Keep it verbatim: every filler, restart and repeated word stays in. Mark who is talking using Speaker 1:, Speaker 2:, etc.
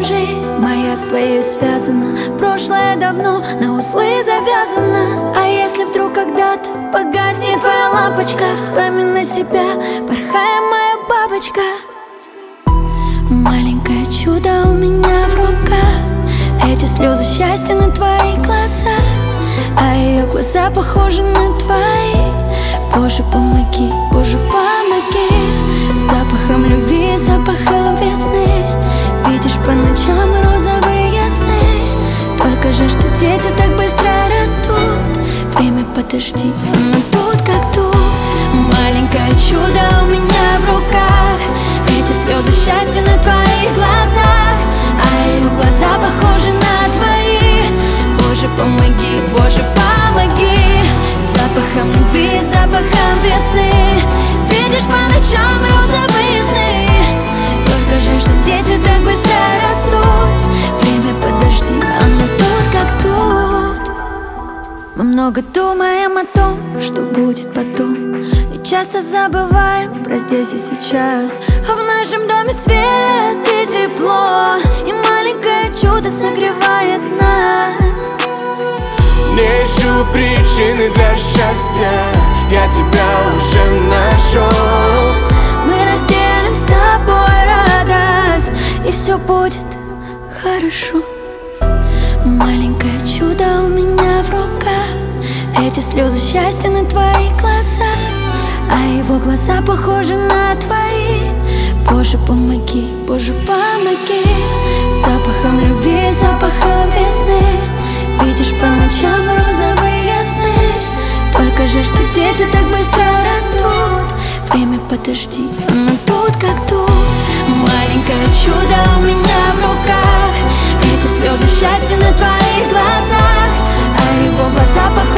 Speaker 1: жизнь моя с твоей связана. Прошлое давно на узлы завязано. А если вдруг когда-то погаснет твоя лампочка, вспоминай себя, порхая моя бабочка. Маленькое чудо у меня в руках, эти слезы счастья на твои глаза, а ее глаза похожи на твои. Боже, помоги, Боже, помоги. Запахом любви, запахом весны, видишь по ночам розовые сны. Только жаль, что дети так быстро растут. Время подожди, оно тут как тут. Маленькое чудо у меня в руках, эти слезы счастья на твоих глазах, а ее глаза похожи на твои. Боже, помоги, Боже, помоги. Запахом любви, запахом весны, видишь по ночам розовые сны. Только жаль, что дети так быстро растут. Время подожди, оно тут как тут. Мы много думаем о том, что будет потом, и часто забываем про здесь и сейчас. А в нашем доме свет и тепло, и маленькое чудо согревает нас.
Speaker 2: Не ищу причины для счастья, я тебя уже нашел.
Speaker 1: Мы разделим с тобой радость, и все будет хорошо. Маленькое чудо у меня в руках, эти слезы счастья на твоих глазах, а его глаза похожи на твои. Боже, помоги, Боже, помоги. Запахом любви, запахом весны, видишь по ночам розовые сны. Только жаль, что дети так быстро растут. Время подожди, оно тут как тут. Маленькое чудо у меня в руках, эти слезы счастья на твоих глазах, а его глаза похожи